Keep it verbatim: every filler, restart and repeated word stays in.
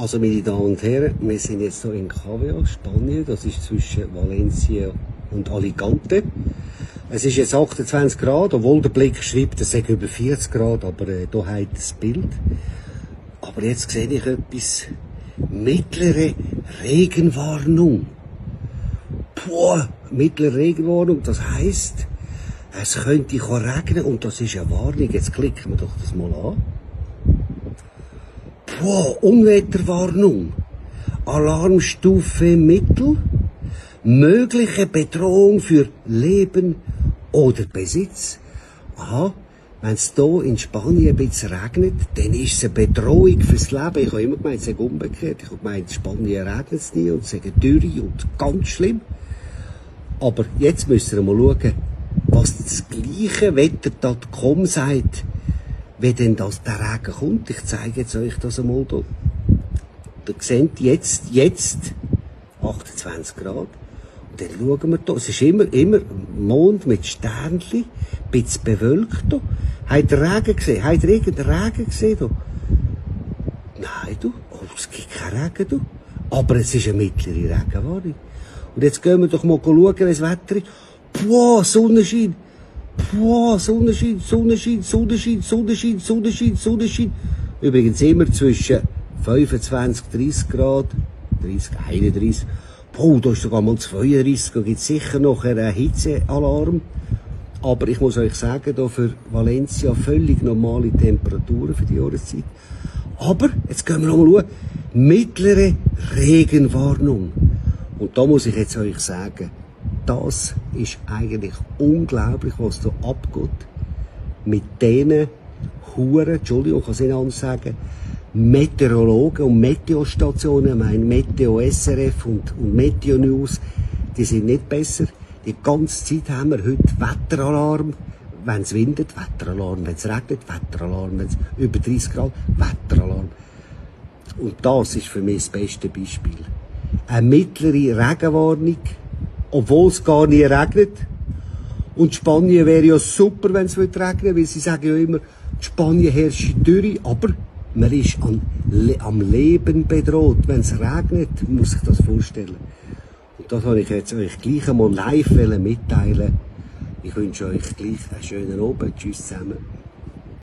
Also meine Damen und Herren, wir sind jetzt hier in Cavia, Spanien. Das ist zwischen Valencia und Alicante. Es ist jetzt achtundzwanzig Grad, obwohl der Blick schreibt, es sei über vierzig Grad, aber äh, da hat das Bild. Aber jetzt sehe ich etwas. Mittlere Regenwarnung. Boah, mittlere Regenwarnung, das heisst, es könnte regnen und das ist eine Warnung. Jetzt klicken wir doch das mal an. Boah, Unwetterwarnung. Alarmstufe Mittel. Mögliche Bedrohung für Leben oder Besitz. Aha, wenn es hier in Spanien ein bisschen regnet, dann ist es eine Bedrohung fürs Leben. Ich habe immer gemeint, es sei umgekehrt. Ich habe gemeint, in Spanien regnet es nie und es sei Dürre und ganz schlimm. Aber jetzt müssen wir mal schauen, was das gleiche Wetter dot com sagt, wie denn das der Regen kommt. Ich zeige jetzt euch das einmal hier. Ihr seht jetzt, jetzt achtundzwanzig Grad. Und dann schauen wir hier. Es ist immer, immer Mond mit Sternchen, ein bisschen bewölkt hier. Habt ihr Regen gesehen? Habt ihr irgendeinen Regen gesehen hier? Nein, du. Oh, es gibt keinen Regen hier. Aber es ist eine mittlere Regenwarnung. Und jetzt gehen wir doch mal schauen, wie das Wetter ist. Boah, Sonnenschein. Boah, Sonnenschein, Sonnenschein, Sonnenschein, Sonnenschein, Sonnenschein, Sonnenschein. Übrigens immer zwischen fünfundzwanzig, dreißig Grad, dreißig, einunddreißig. Boah, da ist sogar mal zweiunddreißig, da gibt es sicher noch einen Hitzealarm. Aber ich muss euch sagen, da für Valencia völlig normale Temperaturen für die Jahreszeit. Aber, jetzt gehen wir noch mal schauen, mittlere Regenwarnung. Und da muss ich jetzt euch sagen, das ist eigentlich unglaublich, was da abgeht. Mit diesen Huren, Entschuldigung, ich kann es nicht anders sagen, Meteorologen und Meteostationen, ich meine Meteo S R F und, und Meteo News, die sind nicht besser. Die ganze Zeit haben wir heute Wetteralarm, wenn es windet, Wetteralarm, wenn es regnet, Wetteralarm, wenn es über dreißig Grad, Wetteralarm. Und das ist für mich das beste Beispiel. Eine mittlere Regenwarnung, obwohl es gar nie regnet. Und Spanien wäre ja super, wenn es regnen würde, weil sie sagen ja immer, Spanien herrscht Dürre, aber man ist am, am Leben bedroht. Wenn es regnet, muss ich das vorstellen. Und das wollte ich jetzt euch gleich einmal live mitteilen. Ich wünsche euch gleich einen schönen Abend. Tschüss zusammen.